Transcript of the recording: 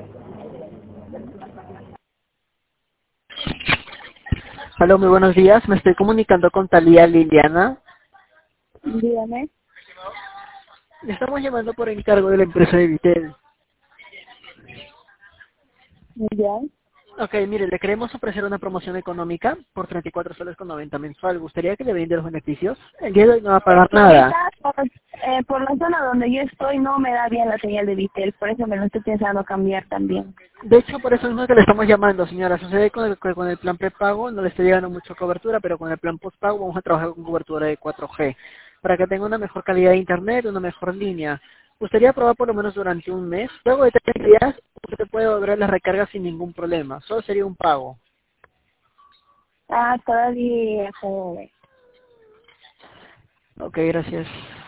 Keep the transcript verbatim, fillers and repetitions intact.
Hola, muy buenos días. Me estoy comunicando con Talía Liliana. Dígame. Le estamos llamando por encargo de la empresa de Vitel. Ya. Ok, mire, le queremos ofrecer una promoción económica por treinta y cuatro soles con noventa mensual. ¿Gustaría que le brinde los beneficios? El día de hoy no va a Es pagar que nada. ahorita, por, eh, por la zona donde yo estoy, no me da bien la señal de Vitel, por eso me lo estoy pensando cambiar también. De hecho, por eso mismo que le estamos llamando, señora. Sucede con el, que con el plan prepago no le está llegando mucha cobertura, pero con el plan postpago vamos a trabajar con cobertura de cuatro G para que tenga una mejor calidad de internet, una mejor línea. ¿Gustaría probar por lo menos durante un mes? Luego de treinta días, usted puede volver la recarga sin ningún problema. Solo sería un pago. Ah, todavía, joder. Ok, gracias.